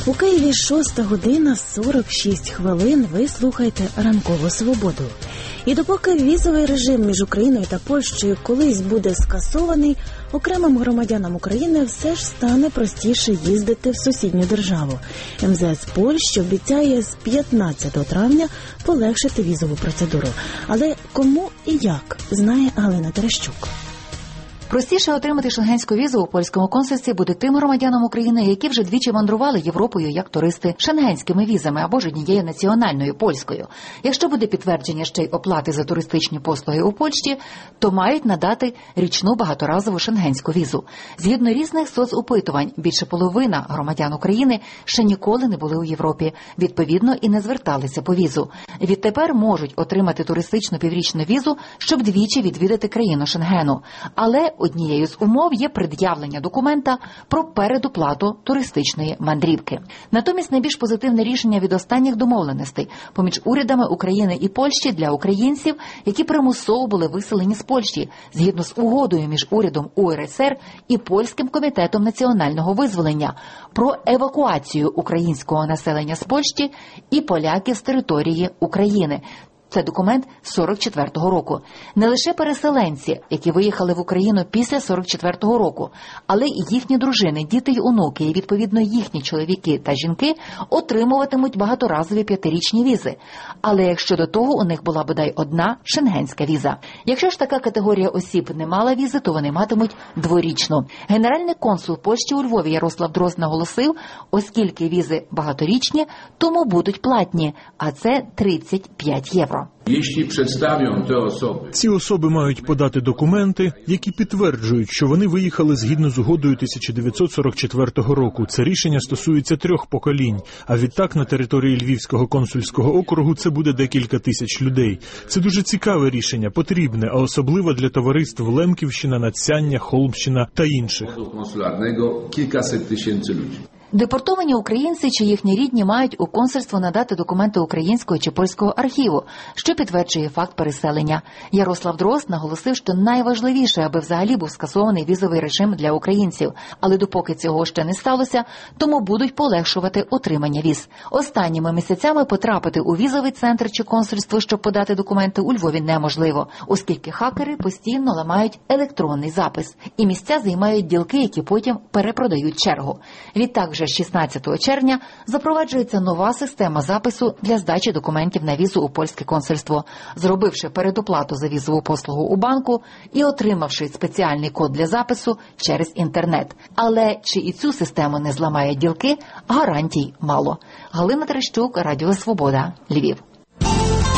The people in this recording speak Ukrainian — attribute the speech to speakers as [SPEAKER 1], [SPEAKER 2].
[SPEAKER 1] У Києві 6 година 46 хвилин. Ви слухаєте «Ранкову свободу». І допоки візовий режим між Україною та Польщею колись буде скасований, окремим громадянам України все ж стане простіше їздити в сусідню державу. МЗС Польщі обіцяє з 15 травня полегшити візову процедуру. Але кому і як, знає Галина Терещук.
[SPEAKER 2] Простіше отримати шенгенську візу у польському консульстві буде тим громадянам України, які вже двічі мандрували Європою як туристи шенгенськими візами або ж однією національною польською. Якщо буде підтвердження ще й оплати за туристичні послуги у Польщі, то мають надати річну багаторазову шенгенську візу. Згідно різних соцопитувань, більше половина громадян України ще ніколи не були у Європі, відповідно і не зверталися по візу. Відтепер можуть отримати туристичну піврічну візу, щоб двічі відвідати країну Шенгену. Але однією з умов є пред'явлення документа про передоплату туристичної мандрівки. Натомість найбільш позитивне рішення від останніх домовленостей поміж урядами України і Польщі для українців, які примусово були виселені з Польщі, згідно з угодою між урядом УРСР і Польським комітетом національного визволення про евакуацію українського населення з Польщі і поляків з території України. Це документ 44-го року. Не лише переселенці, які виїхали в Україну після 44-го року, але і їхні дружини, діти й онуки, і відповідно їхні чоловіки та жінки отримуватимуть багаторазові 5-річні візи. Але якщо до того у них була бодай одна шенгенська віза. Якщо ж така категорія осіб не мала візи, то вони матимуть 2-річну. Генеральний консул Польщі у Львові Ярослав Дрозд наголосив, оскільки візи багаторічні, тому будуть платні, а це 35 євро.
[SPEAKER 3] Ці особи мають подати документи, які підтверджують, що вони виїхали згідно з угодою 1944 року. Це рішення стосується 3 поколінь, а відтак на території Львівського консульського округу це буде декілька тисяч людей. Це дуже цікаве рішення, потрібне, а особливо для товариств Лемківщина, Надсяння, Холмщина та інших.
[SPEAKER 2] Депортовані українці чи їхні рідні мають у консульство надати документи українського чи польського архіву, що підтверджує факт переселення. Ярослав Дрозд наголосив, що найважливіше, аби взагалі був скасований візовий режим для українців. Але допоки цього ще не сталося, тому будуть полегшувати отримання віз. Останніми місяцями потрапити у візовий центр чи консульство, щоб подати документи, у Львові неможливо, оскільки хакери постійно ламають електронний запис. І місця займають ділки, які потім перепродають чергу. Відтак, вже 16 червня запроваджується нова система запису для здачі документів на візу у польське консульство. Зробивши передоплату за візову послугу у банку і отримавши спеціальний код для запису через інтернет. Але чи і цю систему не зламають ділки, гарантій мало. Галина Терещук, Радіо Свобода, Львів.